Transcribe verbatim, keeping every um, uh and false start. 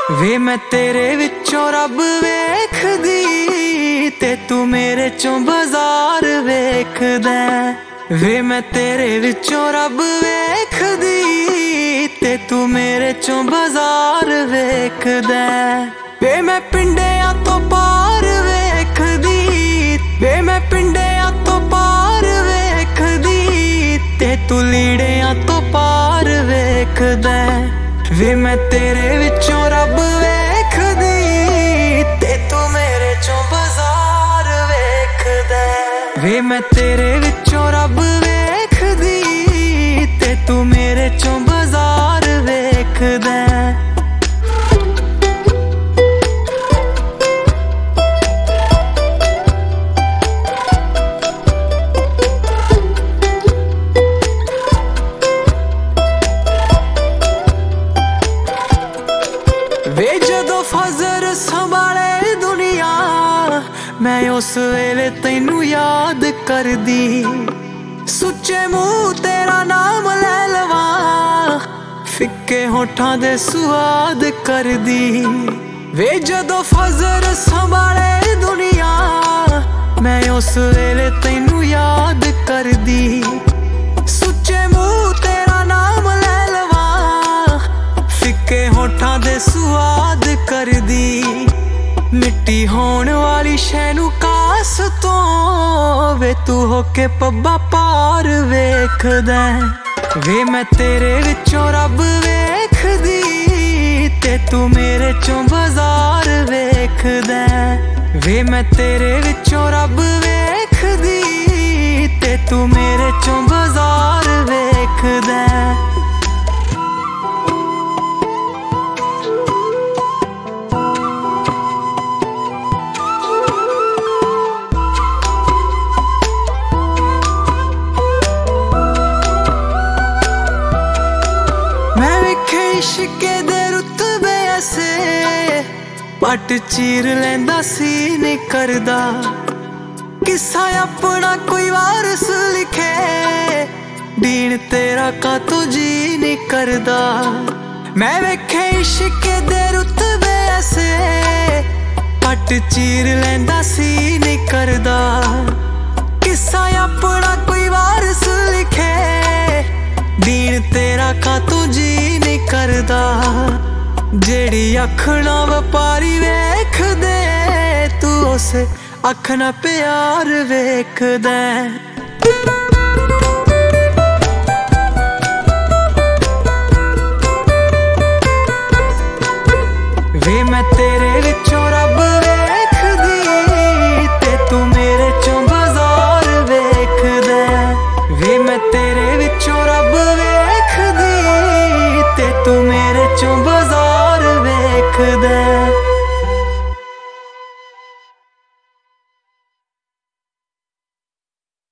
ਵੇ मैं तेरे विचों रब वेखदी ते तू मेरे चों बाजार वेखदा। वे मैं तेरे विचों रब वेखदी ते तू मेरे चों बाजार वेखदा। वे मैं पिंडियां तो पार वेखदी, वे मैं पिंडियां तो पार वेखदी ते तू लीड़ियां तो पार वेखदा। वे मैं तेरे विचों रब वेखदी ते तू मेरे चों बाजार वेखदा। वे मैं तेरे विचों रब वेखदी ते तू मेरे चों बाजार वेखदा। वे जदों फजर संभाले दुनिया मैं उस वेले तैनू याद करदी। सुच्चे मुँह तेरा नाम ले लवा फिक्के होठां दे स्वाद करदी। वे जदों फजर संभाले दुनिया मैं उस वेले तैनू याद करदी। सुच्चे मुँह तेरा नाम ले लवा फिक्के होठां दे स्वाद करदी। मिट्टी होण वाली शैनू कास तो वे तू होके पब्बा पार वेखदा। वे मैं तेरे विचों रब वेखदी ते तू मेरे चों बाजार वेखदा। वे मैं तेरे विचों रब वेखदी ते तू मेरे चों बाजार वेखदा। इश्के दे रुतबे ऐसे पट चीर लैंदा सी नहीं करदा। किस्सा अपना कोई वारस लिखे दीन तेरा कातों जी नहीं करदा। मैं वेखे इश्के दे रुतबे ऐसे पट चीर लैंदा सी नहीं करदा। किस्सा अपना कोई वारस लिखे दीन तेरा कातों जी नहीं करदा। जेड़ी अख ना व्यापारी वेख दे तू उस अख ना प्यार वेखदा।